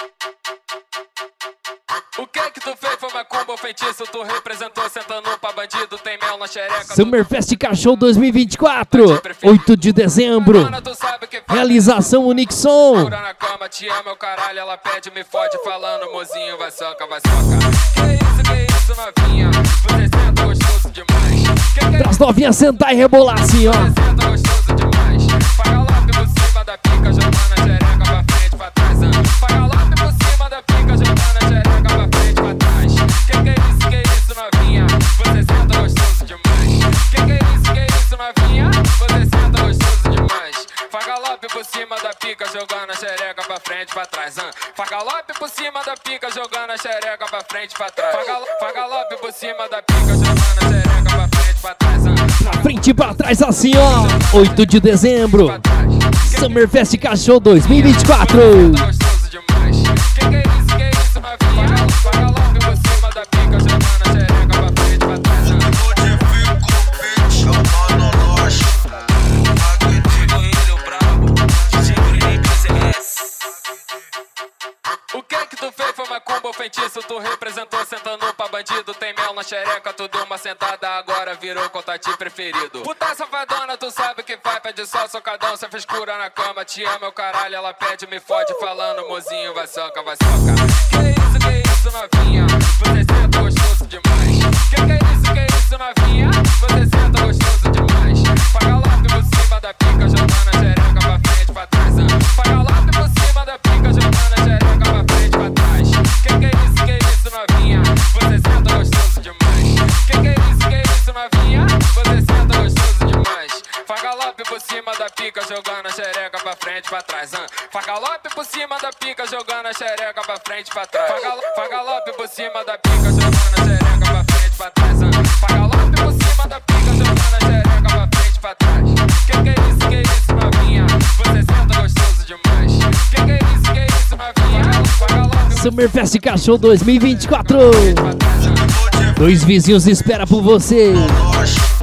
O que tu fez foi macumba ou feitiço? Tu representou sentando pra bandido, tem mel na xereca. Summerfest Cachorro 2024, 8 de dezembro. Realização Unixon. Na cama, te ama o caralho, ela pede, me fode falando, mozinho, vai soca, vai soca. Que isso, novinha? Você senta gostoso demais. Traz novinha sentar e rebolar assim, ó. Você senta gostoso demais. Paga logo por cima da pica, jogando a xereca pra frente, pra trás. Paga logo por cima da pica, jogando a xereca pra frente, pra trás. Que isso, novinha? Você senta gostoso demais. Que isso, novinha? Você senta gostoso demais. Fagalope por cima da pica, jogando a xereca pra frente, pra trás. Fagalope por cima da pica, jogando a xereca pra frente, pra trás. Fagalope por cima da pica, jogando a xereca pra frente, pra trás. Pra frente e pra trás assim, ó. 8 de dezembro. Summerfest Cachorro 2024. Gostoso demais. Que isso, novinha? Fagalope por cima da pica, jogando a xereca pra frente, pra trás. O que tu fez foi macumba ou feitiço? Tu representou sentando pra bandido, tem mel na xereca, tu deu uma sentada, agora virou contati preferido. Puta safadona, tu sabe que vai, pede só socadão, cê frescura na cama, te ama o caralho, ela pede, me fode falando, mozinho, vai soca, vai soca. Que isso, novinha? Você senta gostoso demais. Que isso, novinha? Você senta gostoso demais. Paga logo por cima da pica, jogando a xereca pra frente, pra trás. Paga logo por cima da pica, jogando a xereca pra frente, pra trás. Que isso, novinha? Você senta gostoso demais. Que isso, novinha? Você senta gostoso demais. Fagalope por cima da pica, jogando a xereca pra frente, pra trás. Fagalope por cima da pica, jogando a xereca pra frente, pra trás. Fagalope por cima da pica, jogando a xereca pra frente, pra trás. Fagalope por cima da pica, jogando a xereca pra frente, pra trás. Que isso, novinha? Você senta gostoso demais. Que isso, novinha? Fagalope. Summerfest Cachorro 2024. Dois vizinhos espera por você.